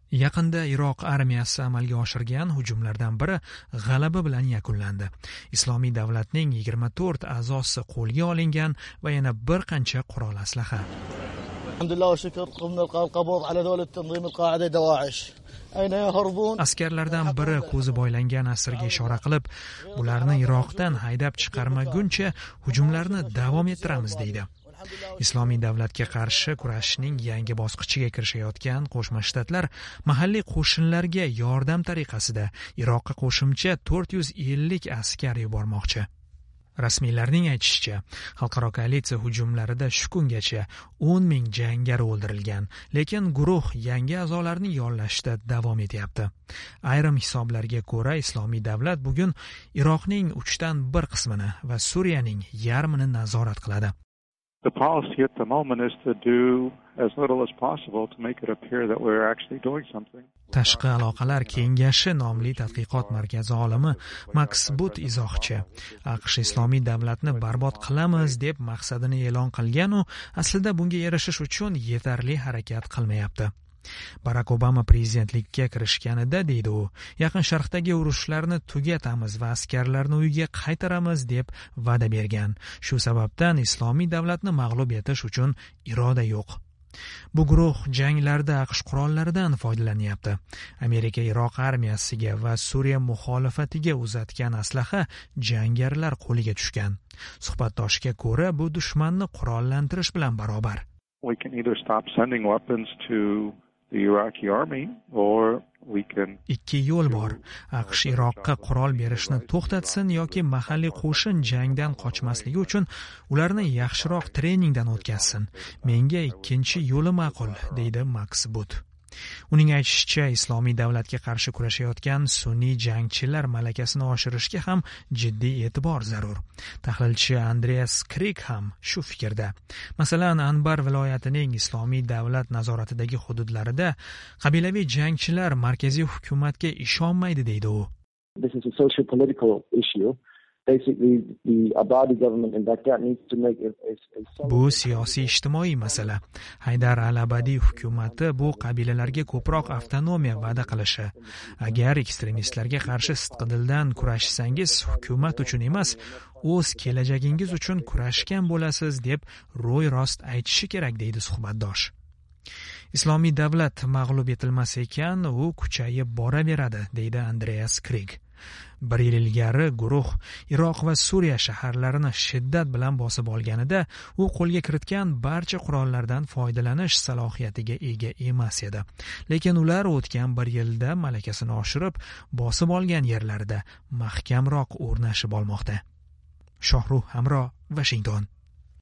Yaqinda Iroq armiyasi amalga oshirgan hujumlardan biri g'alaba bilan yakunlandi. Islomiy davlatning 24 a'zosi qo'lga olingan va yana bir qancha qurol aslaha. Askarlardan biri ko'zi boylangan asirga ishora qilib, bularni Iroqdan haydab chiqarmaguncha hujumlarni davom ettiramiz deydi. Islomiy davlatga qarshi kurashishning yangi bosqichiga kirishayotgan Qo'shma Shtatlar mahalliy qo'shinlarga yordam tariqasida Iroqqa qo'shimcha 450 askar yubormoqchi. Rasmiylarning aytishicha, xalqaro koalitsiya hujumlarida shu kungacha 10 ming jangari o'ldirilgan, lekin guruh yangi a'zolarni yollashda davom etyapti. Ayrim hisoblarga ko'ra, Islomiy davlat bugun Iroqning 1/3 qismini va Suriyaning yarmini nazorat qiladi. The policy at the moment is to do as little as possible to make it appear that we're actually doing something. Tashqi aloqalar kengashi nomli tadqiqot markazi olimi Max But izohchi. AQSh Islomiy davlatni barbod qilamiz deb maqsadini e'lon qilgan u aslida bunga erishish uchun yetarli harakat qilmayapti. Barack Obama prezidentlikka kirishganida, deydi u, Yaqin Sharqdagi urushlarni tugatamiz va askarlarni uyiga qaytaramiz deb va'da bergan. Shu sababdan Islomiy davlatni mag'lub etish uchun iroda yo'q. Bu guruh janglarda AQSh qurollaridan foydalanyapti. Amerika Iroq armiyasiga va Suriya muxolifatiga uzatgan aslaha jangarilar qo'liga tushgan. Suhbatdoshga ko'ra, bu dushmanni qurollantirish bilan barobar. We can either stop sending weapons to the Iraqi army or we can. Ikki yo'l bor. AQSh Iroqqa qurol berishni to'xtatsin yoki mahalliy qo'shin jangdan qochmasligi uchun ularni yaxshiroq treningdan o'tkazsin. Menga ikkinchi yo'li ma'qul, deydi Max But. Uning aytishicha, Islomiy davlatga qarshi kurashayotgan sunniy jangchilar malakasini oshirishga ham jiddiy e'tibor zarur. Tahlilchi Andreas Krieg ham shu fikrda. Masalan, Anbar viloyatining Islomiy davlat nazoratidagi hududlarida qabilaviy jangchilar markaziy hukumatga ishonmaydi, deydi u. This is a socio-political issue. Basically, the Abadi government in Baghdad needs to make Bu siyosiy ijtimoiy masala. Haydar al-Abadi hukumati bu qabilalarga ko'proq avtonomiya va'da qilishi. Agar ekstremistlarga qarshi sidqidildan kurashsangiz, hukumat uchun emas, o'z kelajagingiz uchun kurashgan bo'lasiz deb ro'y rost aytishi kerak, deydi suhbatdosh. Islomiy davlat mag'lub etilmas ekan, u kuchayib boraveradi, deydi Andreas Krieg. 1 yil ilgari guruh Iroq va Suriya shaharlarini shiddat bilan bosib olganida, u qo'lga kiritgan barcha qurollardan foydalanish salohiyatiga ega emas edi. Lekin ular o'tgan 1 yilda malakasini oshirib, bosib olgan yerlarida mahkamroq o'rnashib olmoqda. Shohruh Hamro, Washington.